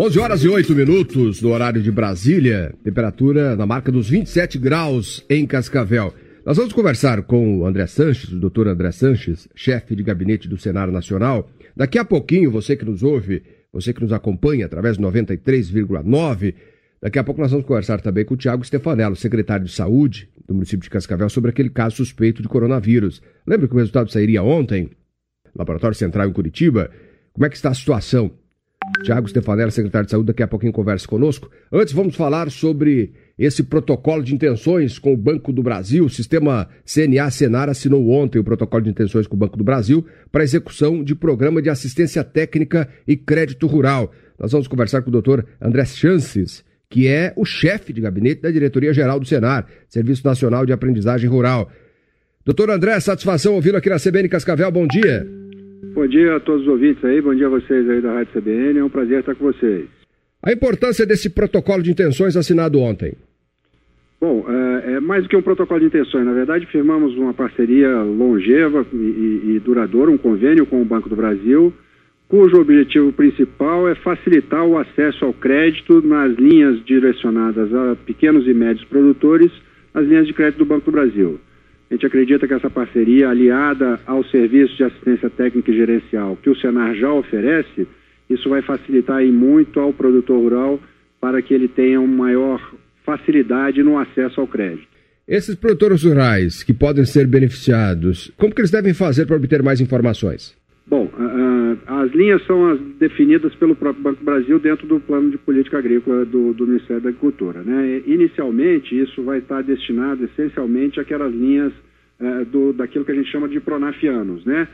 11 horas e 8 minutos no horário de Brasília, temperatura na marca dos 27 graus em Cascavel. Nós vamos conversar com o André Sanches, o doutor André Sanches, chefe de gabinete do Senar Nacional. Daqui a pouquinho, você que nos ouve, você que nos acompanha através do 93,9, daqui a pouco nós vamos conversar também com o Tiago Stefanello, secretário de Saúde do município de Cascavel, sobre aquele caso suspeito de coronavírus. Lembra que o resultado sairia ontem, no Laboratório Central em Curitiba? Como é que está a situação? Tiago Stefanello, secretário de Saúde, daqui a pouquinho conversa conosco. Antes, vamos falar sobre esse protocolo de intenções com o Banco do Brasil. O sistema CNA-Senar assinou ontem o protocolo de intenções com o Banco do Brasil para execução de programa de assistência técnica e crédito rural. Nós vamos conversar com o doutor André Sanches, que é o chefe de gabinete da Diretoria-Geral do Senar, Serviço Nacional de Aprendizagem Rural. Doutor André, satisfação ouvi-lo aqui na CBN Cascavel. Bom dia. Bom dia a todos os ouvintes aí, bom dia a vocês aí da Rádio CBN, é um prazer estar com vocês. A importância desse protocolo de intenções assinado ontem? Bom, é mais do que um protocolo de intenções, na verdade firmamos uma parceria longeva e duradoura, um convênio com o Banco do Brasil, cujo objetivo principal é facilitar o acesso ao crédito nas linhas direcionadas a pequenos e médios produtores, as linhas de crédito do Banco do Brasil. A gente acredita que essa parceria, aliada ao serviço de assistência técnica e gerencial que o Senar já oferece, isso vai facilitar aí muito ao produtor rural para que ele tenha uma maior facilidade no acesso ao crédito. Esses produtores rurais que podem ser beneficiados, como que eles devem fazer para obter mais informações? Bom, as linhas são as definidas pelo próprio Banco do Brasil dentro do plano de política agrícola do Ministério da Agricultura, né? Inicialmente, isso vai estar destinado essencialmente àquelas linhas daquilo que a gente chama de pronafianos, né?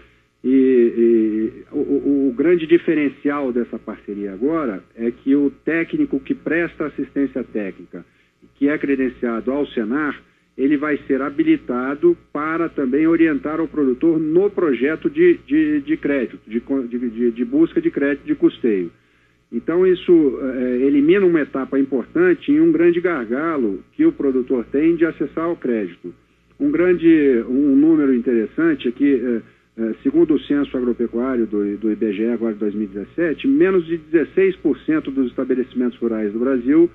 O grande diferencial dessa parceria agora é que o técnico que presta assistência técnica, que é credenciado ao Senar, ele vai ser habilitado para também orientar o produtor no projeto de crédito, de busca de crédito de custeio. Então isso elimina uma etapa importante e um grande gargalo que o produtor tem de acessar o crédito. Um número interessante é que, segundo o censo agropecuário do IBGE agora de 2017, menos de 16% dos estabelecimentos rurais do Brasil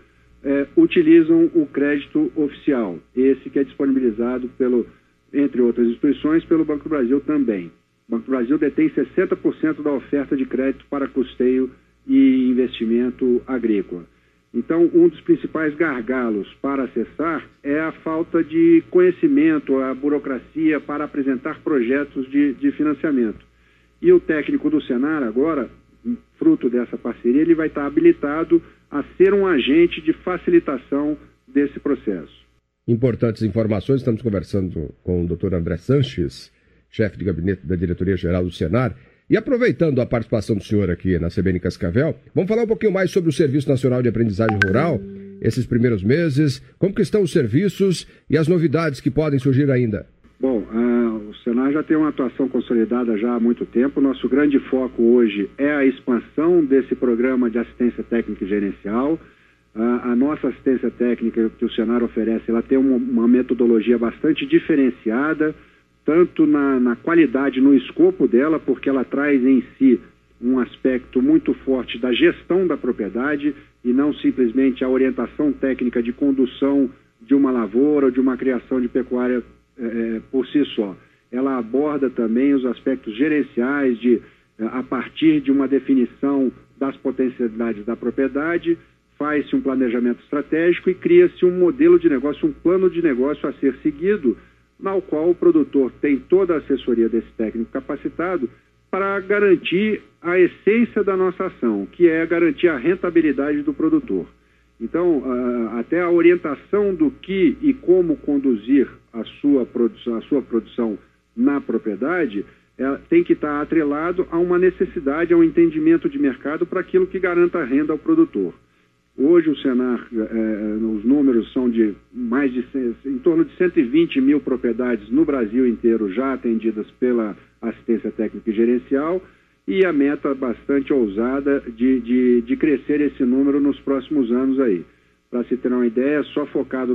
utilizam o crédito oficial, esse que é disponibilizado entre outras instituições, pelo Banco do Brasil também. O Banco do Brasil detém 60% da oferta de crédito para custeio e investimento agrícola. Então, um dos principais gargalos para acessar é a falta de conhecimento, a burocracia para apresentar projetos de financiamento. E o técnico do Senar agora, fruto dessa parceria, ele vai estar habilitado a ser um agente de facilitação desse processo. Importantes informações, estamos conversando com o Dr. André Sanches, chefe de gabinete da Diretoria-Geral do Senar. E aproveitando a participação do senhor aqui na CBN Cascavel, vamos falar um pouquinho mais sobre o Serviço Nacional de Aprendizagem Rural, esses primeiros meses, como que estão os serviços e as novidades que podem surgir ainda. Bom, o Senar já tem uma atuação consolidada já há muito tempo. Nosso grande foco hoje é a expansão desse programa de assistência técnica e gerencial. A nossa assistência técnica que o Senar oferece, ela tem uma metodologia bastante diferenciada, tanto na qualidade, no escopo dela, porque ela traz em si um aspecto muito forte da gestão da propriedade e não simplesmente a orientação técnica de condução de uma lavoura ou de uma criação de pecuária por si só. Ela aborda também os aspectos gerenciais a partir de uma definição das potencialidades da propriedade, faz-se um planejamento estratégico e cria-se um modelo de negócio, um plano de negócio a ser seguido, na qual o produtor tem toda a assessoria desse técnico capacitado para garantir a essência da nossa ação, que é garantir a rentabilidade do produtor. Então, até a orientação do que e como conduzir a sua produção na propriedade tem que estar atrelado a uma necessidade, a um entendimento de mercado para aquilo que garanta a renda ao produtor. Hoje o Senar, os números são em torno de 120 mil propriedades no Brasil inteiro já atendidas pela assistência técnica e gerencial, e a meta bastante ousada de crescer esse número nos próximos anos aí. Para se ter uma ideia, só focado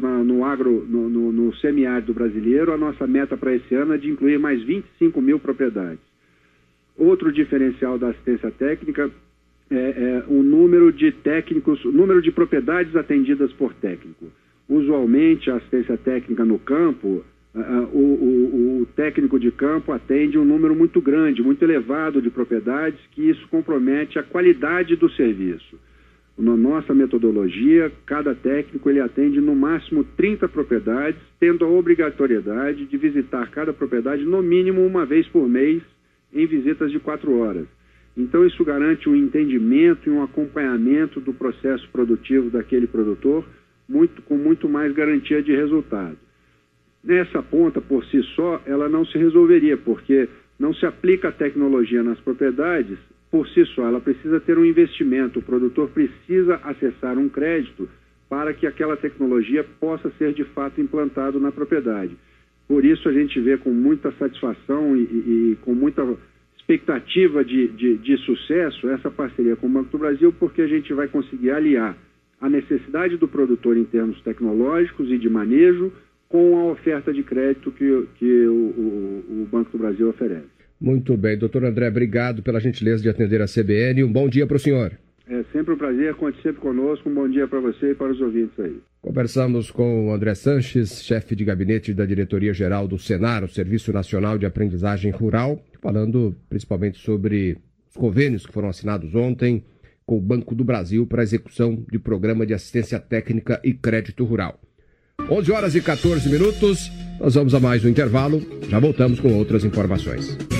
no semiárido brasileiro, a nossa meta para esse ano é de incluir mais 25 mil propriedades. Outro diferencial da assistência técnica o número de técnicos, o número de propriedades atendidas por técnico. Usualmente, a assistência técnica no campo, o técnico de campo atende um número muito grande, muito elevado de propriedades, que isso compromete a qualidade do serviço. Na nossa metodologia, cada técnico ele atende no máximo 30 propriedades, tendo a obrigatoriedade de visitar cada propriedade no mínimo uma vez por mês em visitas de 4 horas. Então isso garante um entendimento e um acompanhamento do processo produtivo daquele produtor com muito mais garantia de resultado. Nessa ponta, por si só, ela não se resolveria, porque não se aplica a tecnologia nas propriedades por si só, ela precisa ter um investimento, o produtor precisa acessar um crédito para que aquela tecnologia possa ser de fato implantado na propriedade. Por isso a gente vê com muita satisfação e com muita expectativa de sucesso essa parceria com o Banco do Brasil, porque a gente vai conseguir aliar a necessidade do produtor em termos tecnológicos e de manejo com a oferta de crédito que o Banco do Brasil oferece. Muito bem. Doutor André, obrigado pela gentileza de atender a CBN. Um bom dia para o senhor. É sempre um prazer, conte sempre conosco. Um bom dia para você e para os ouvintes aí. Conversamos com o André Sanches, chefe de gabinete da Diretoria-Geral do Senar, o Serviço Nacional de Aprendizagem Rural, falando principalmente sobre os convênios que foram assinados ontem com o Banco do Brasil para a execução de programa de assistência técnica e crédito rural. 11 horas e 14 minutos, nós vamos a mais um intervalo, já voltamos com outras informações.